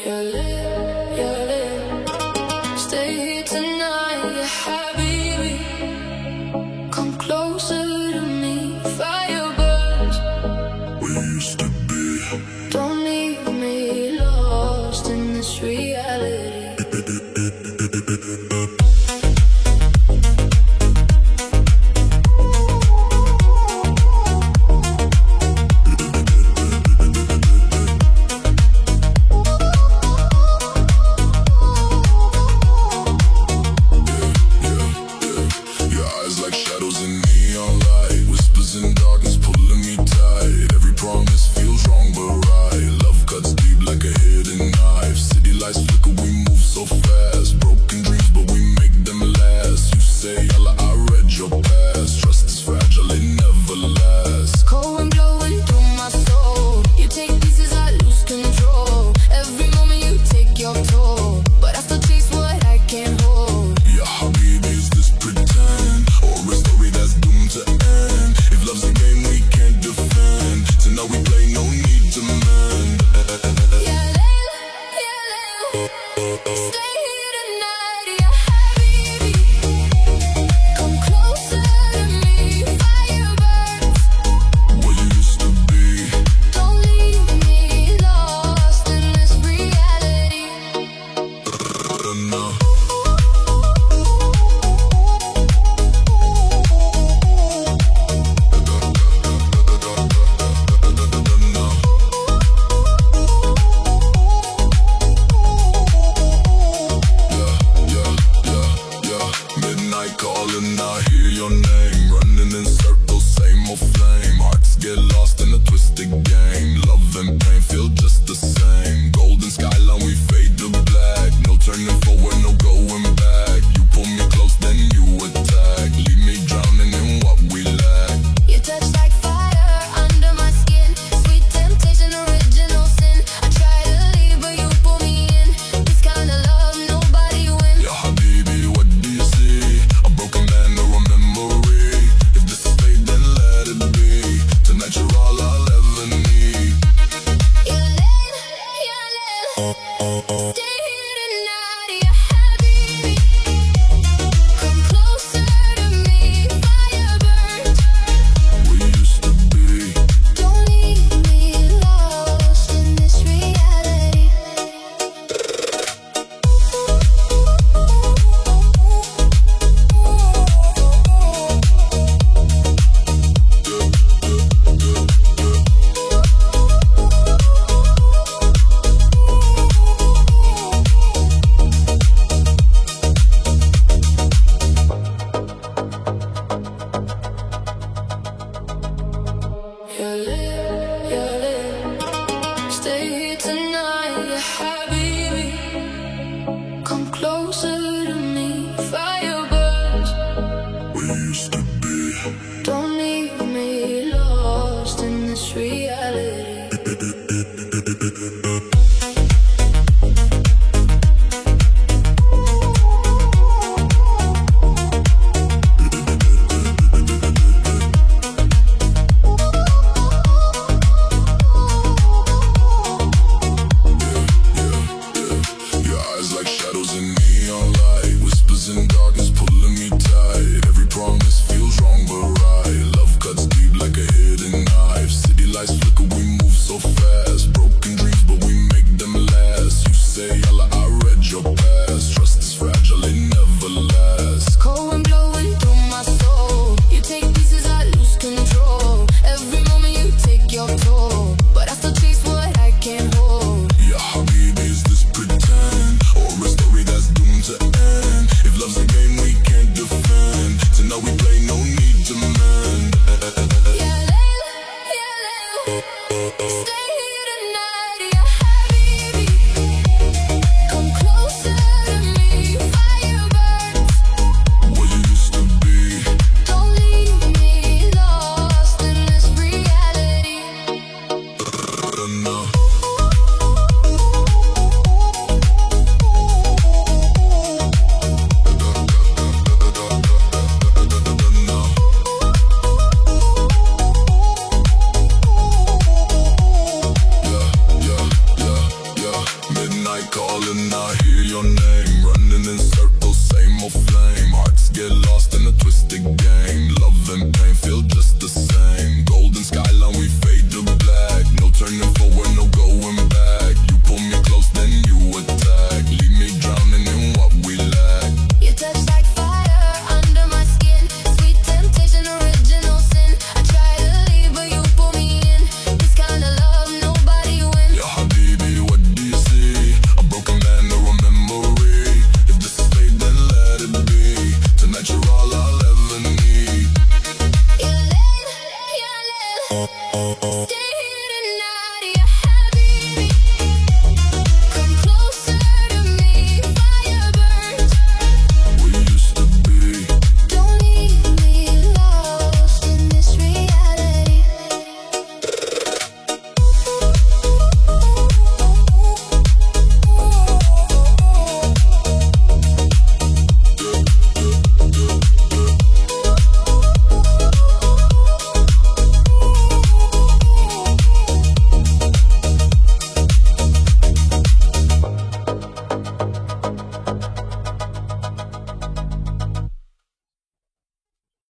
Your lip, your lip. Stay here tonight, ya habibi. Come closer to me, fire burns. We used to be. Don't leave me lost in this reality. Calling, I hear your name, running in circles, same old flame. Hearts get lost in a twisted game. Love and pain feel just the same. Golden skyline, we fade to black. No turning forward, no going back. You pull me close, then you attack. Leave me drowning in what we lack. You touch like fire under my skin. Sweet temptation, original sin. I try to leave, but you pull me in. This kind of love, nobody wins. Ya habibi, what do you see? A broken man or a memory? If this is fate, then let it be. Tonight you're all I'll ever need. Your lip, your lip. Stay here tonight, ya habibi. Come closer to me, fire burns. We used to be. Don't leave me lost in this reality. Your lip, stay here tonight, ya habibi.